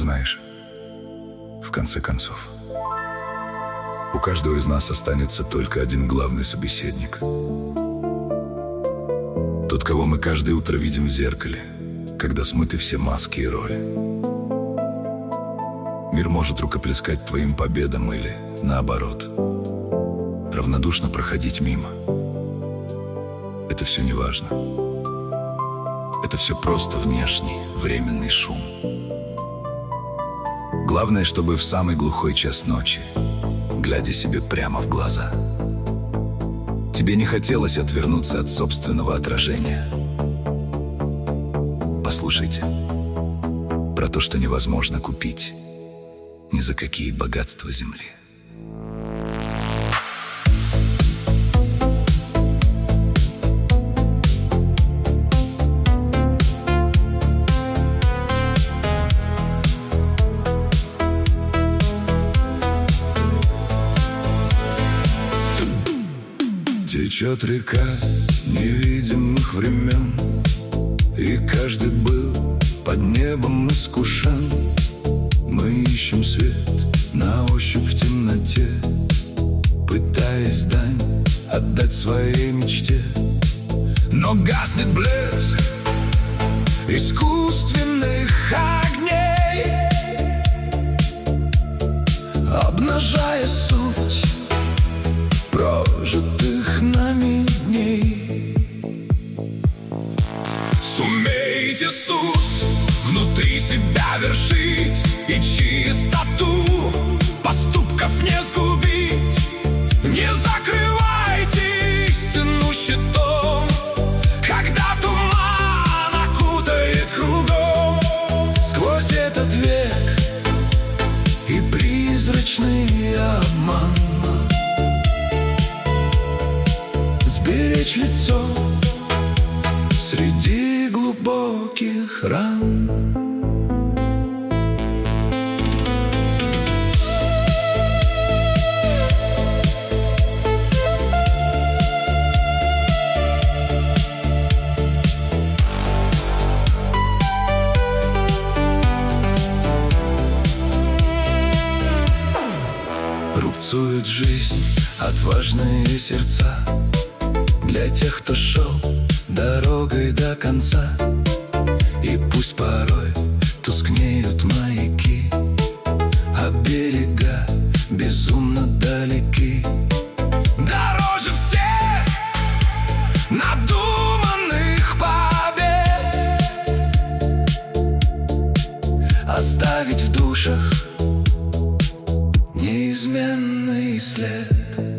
Знаешь, в конце концов, у каждого из нас останется только один главный собеседник. Тот, кого мы каждое утро видим в зеркале, когда смыты все маски и роли. Мир может рукоплескать твоим победам или, наоборот, равнодушно проходить мимо. Это все не важно. Это все просто внешний, временный шум. Главное, чтобы в самый глухой час ночи, глядя себе прямо в глаза, тебе не хотелось отвернуться от собственного отражения. Послушайте про то, что невозможно купить ни за какие богатства земли. Течет река невидимых времен, и каждый был под небом искушен. Мы ищем свет на ощупь в темноте, пытаясь дань отдать своей мечте. Но гаснет блеск искусственных огней, обнажая суть прожитых нами дней. Сумейте суть внутри себя вершить и чистоту поступков не сгубить. Не закрывайте истину щитом, когда туман окутает кругом. Сквозь этот век и призрачный обман сберечь лицо среди глубоких ран. Рубцует жизнь отважные сердца для тех, кто шел дорогой до конца. И пусть порой тускнеют маяки, а берега безумно далеки. Дороже всех надуманных побед оставить в душах неизменный след.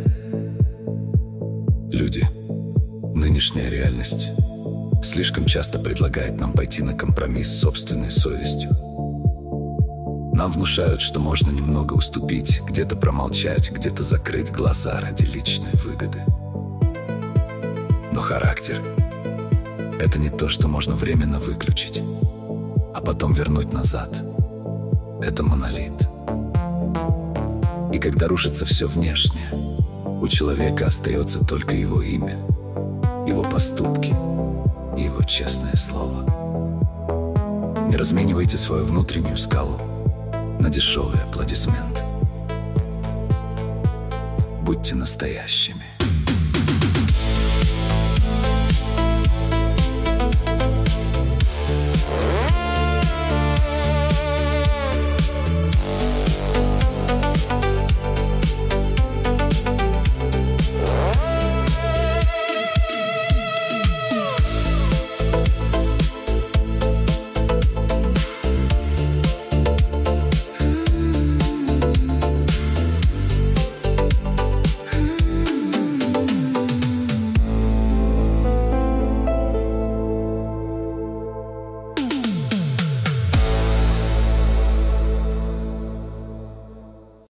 Люди, нынешняя реальность слишком часто предлагает нам пойти на компромисс с собственной совестью. Нам внушают, что можно немного уступить, где-то промолчать, где-то закрыть глаза ради личной выгоды. Но характер — это не то, что можно временно выключить, а потом вернуть назад. Это монолит. И когда рушится все внешнее, у человека остается только его имя, его поступки и его честное слово. Не разменивайте свою внутреннюю скалу на дешевые аплодисменты. Будьте настоящими.